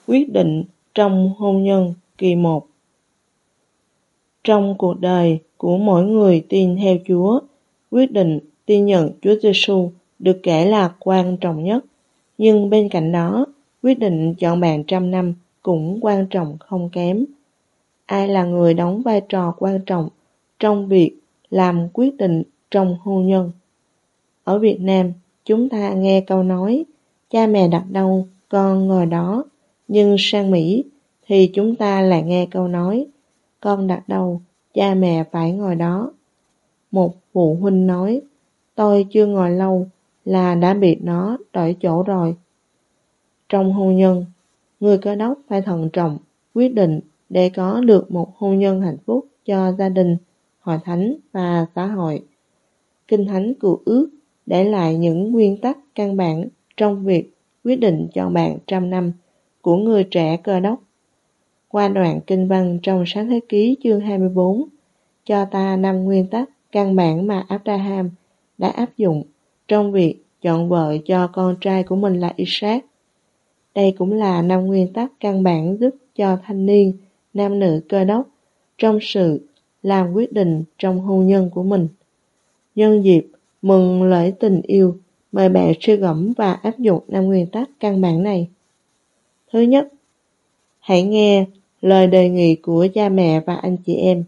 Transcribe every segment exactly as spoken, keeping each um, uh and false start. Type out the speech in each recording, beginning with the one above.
Quyết định trong hôn nhân kỳ một. Trong cuộc đời của mỗi người tin theo Chúa, quyết định tin nhận Chúa Giêsu được kể là quan trọng nhất. Nhưng bên cạnh đó, quyết định chọn bạn trăm năm cũng quan trọng không kém. Ai là người đóng vai trò quan trọng trong việc làm quyết định trong hôn nhân? Ở Việt Nam, chúng ta nghe câu nói, cha mẹ đặt đâu, con ngồi đó. Nhưng sang Mỹ thì chúng ta lại nghe câu nói, con đặt đâu, cha mẹ phải ngồi đó. Một phụ huynh nói, tôi chưa ngồi lâu là đã bị nó đổi chỗ rồi. Trong hôn nhân, người Cơ Đốc phải thận trọng, quyết định để có được một hôn nhân hạnh phúc cho gia đình, hội thánh và xã hội. Kinh Thánh Cựu Ước để lại những nguyên tắc căn bản trong việc quyết định chọn bạn trăm năm của người trẻ Cơ Đốc. Qua đoạn kinh văn trong Sáng Thế Ký chương hai mươi bốn, cho ta năm nguyên tắc căn bản mà Abraham đã áp dụng trong việc chọn vợ cho con trai của mình là Isaac. Đây cũng là năm nguyên tắc căn bản giúp cho thanh niên, nam nữ Cơ Đốc trong sự làm quyết định trong hôn nhân của mình. Nhân dịp mừng lễ tình yêu, mời bạn suy gẫm và áp dụng năm nguyên tắc căn bản này. Thứ nhất, hãy nghe lời đề nghị của cha mẹ và anh chị em.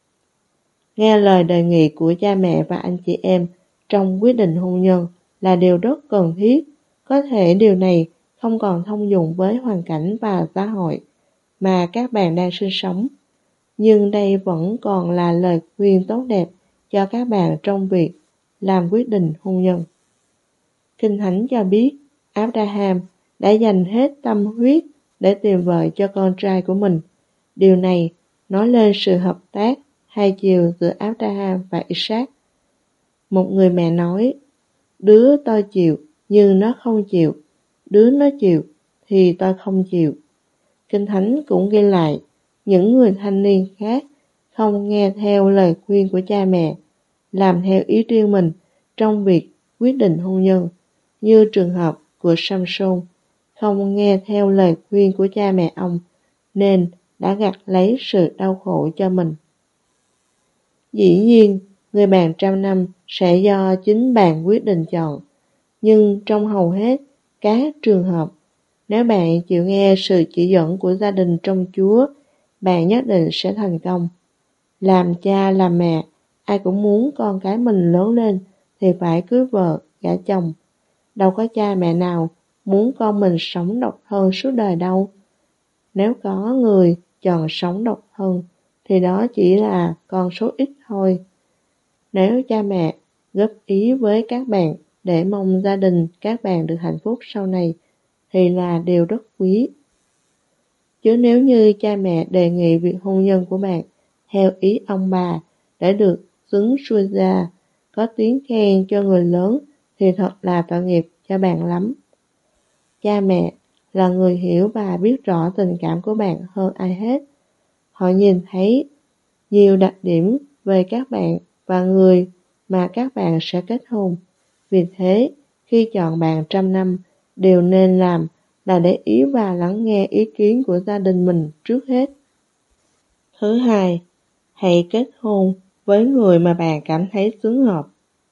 Nghe lời đề nghị của cha mẹ và anh chị em trong quyết định hôn nhân là điều rất cần thiết. Có thể điều này không còn thông dụng với hoàn cảnh và xã hội mà các bạn đang sinh sống, nhưng đây vẫn còn là lời khuyên tốt đẹp cho các bạn trong việc làm quyết định hôn nhân. Kinh Thánh cho biết Abraham đã dành hết tâm huyết để tìm vợ cho con trai của mình. Điều này nói lên sự hợp tác hai chiều giữa Abraham và Isaac. Một người mẹ nói, đứa tôi chịu nhưng nó không chịu, đứa nó chịu thì tôi không chịu. Kinh Thánh cũng ghi lại những người thanh niên khác không nghe theo lời khuyên của cha mẹ, làm theo ý riêng mình trong việc quyết định hôn nhân, như trường hợp của Samson không nghe theo lời khuyên của cha mẹ ông nên đã gặt lấy sự đau khổ cho mình. Dĩ nhiên, người bạn trăm năm sẽ do chính bạn quyết định chọn, nhưng trong hầu hết các trường hợp, nếu bạn chịu nghe sự chỉ dẫn của gia đình trong Chúa, bạn nhất định sẽ thành công. Làm cha làm mẹ, ai cũng muốn con cái mình lớn lên thì phải cưới vợ, gả chồng. Đâu có cha mẹ nào muốn con mình sống độc thân suốt đời đâu. Nếu có người chọn sống độc thân thì đó chỉ là con số ít thôi. Nếu cha mẹ góp ý với các bạn để mong gia đình các bạn được hạnh phúc sau này thì là điều rất quý. Chứ nếu như cha mẹ đề nghị việc hôn nhân của bạn theo ý ông bà để được xứng xuôi ra, có tiếng khen cho người lớn thì thật là tội nghiệp cho bạn lắm. Cha mẹ là người hiểu và biết rõ tình cảm của bạn hơn ai hết. Họ nhìn thấy nhiều đặc điểm về các bạn và người mà các bạn sẽ kết hôn. Vì thế, khi chọn bạn trăm năm, điều nên làm là để ý và lắng nghe ý kiến của gia đình mình trước hết. Thứ hai, hãy kết hôn với người mà bạn cảm thấy xứng hợp.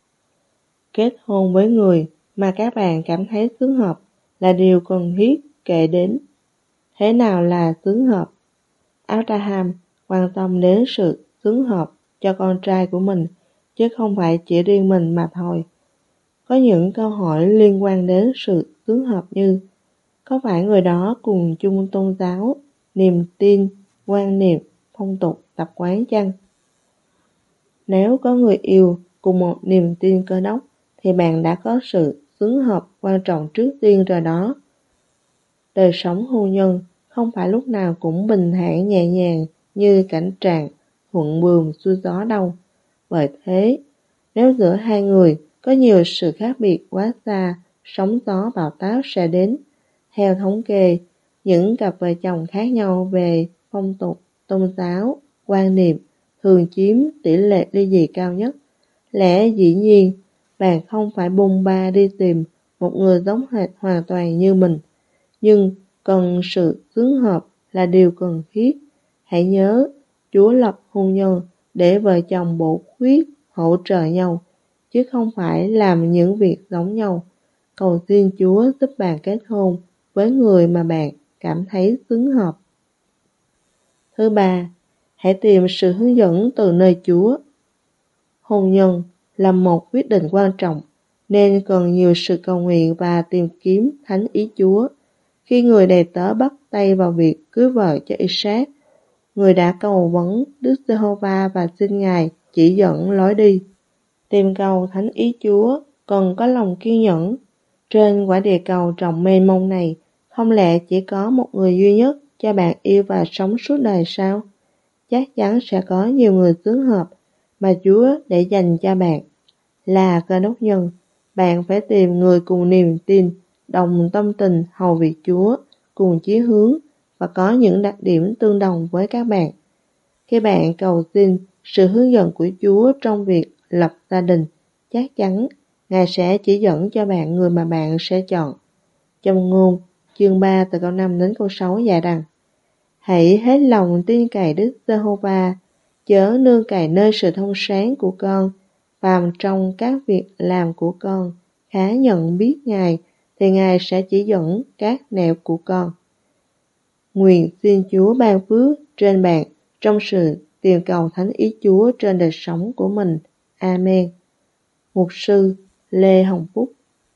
Kết hôn với người mà các bạn cảm thấy xứng hợp là điều cần thiết kể đến. Thế nào là xứng hợp? Abraham quan tâm đến sự xứng hợp cho con trai của mình, chứ không phải chỉ riêng mình mà thôi. Có những câu hỏi liên quan đến sự xứng hợp như, có phải người đó cùng chung tôn giáo, niềm tin, quan niệm, phong tục, tập quán chăng? Nếu có người yêu cùng một niềm tin Cơ Đốc thì bạn đã có sự xứng hợp quan trọng trước tiên rồi đó. Đời sống hôn nhân không phải lúc nào cũng bình thản nhẹ nhàng như cảnh trạng thuận buồm xuôi gió đâu. Bởi thế, nếu giữa hai người có nhiều sự khác biệt quá xa, sóng gió bão táp sẽ đến. Theo thống kê, những cặp vợ chồng khác nhau về phong tục, tôn giáo, quan niệm thường chiếm tỷ lệ ly dị cao nhất. Lẽ dĩ nhiên, bạn không phải bôn ba đi tìm một người giống hệt hoàn toàn như mình, nhưng cần sự xứng hợp là điều cần thiết. Hãy nhớ, Chúa lập hôn nhân để vợ chồng bổ khuyết hỗ trợ nhau, chứ không phải làm những việc giống nhau. Cầu xin Chúa giúp bạn kết hôn với người mà bạn cảm thấy xứng hợp. Thứ ba, hãy tìm sự hướng dẫn từ nơi Chúa. Hôn nhân là một quyết định quan trọng, nên cần nhiều sự cầu nguyện và tìm kiếm thánh ý Chúa. Khi người đầy tớ bắt tay vào việc cưới vợ cho Isaac, người đã cầu vấn Đức Giê-hô-va và xin Ngài chỉ dẫn lối đi. Tìm cầu thánh ý Chúa cần có lòng kiên nhẫn. Trên quả địa cầu rộng mênh mông này, không lẽ chỉ có một người duy nhất cho bạn yêu và sống suốt đời sao? Chắc chắn sẽ có nhiều người xứng hợp mà Chúa để dành cho bạn. Là Cơ Đốc nhân, bạn phải tìm người cùng niềm tin, đồng tâm tình hầu việc Chúa, cùng chí hướng và có những đặc điểm tương đồng với các bạn. Khi bạn cầu xin sự hướng dẫn của Chúa trong việc lập gia đình, chắc chắn Ngài sẽ chỉ dẫn cho bạn người mà bạn sẽ chọn. Châm ngôn chương ba từ câu năm đến câu sáu dạy rằng: hãy hết lòng tin cậy Đức Giê-hô-va, chớ nương cậy nơi sự thông sáng của con. Phàm trong các việc làm của con khá nhận biết Ngài, thì Ngài sẽ chỉ dẫn các nẻo của con. Nguyện xin Chúa ban phước trên bạn trong sự tìm cầu thánh ý Chúa trên đời sống của mình. Amen. Mục sư Lê Hồng Phúc.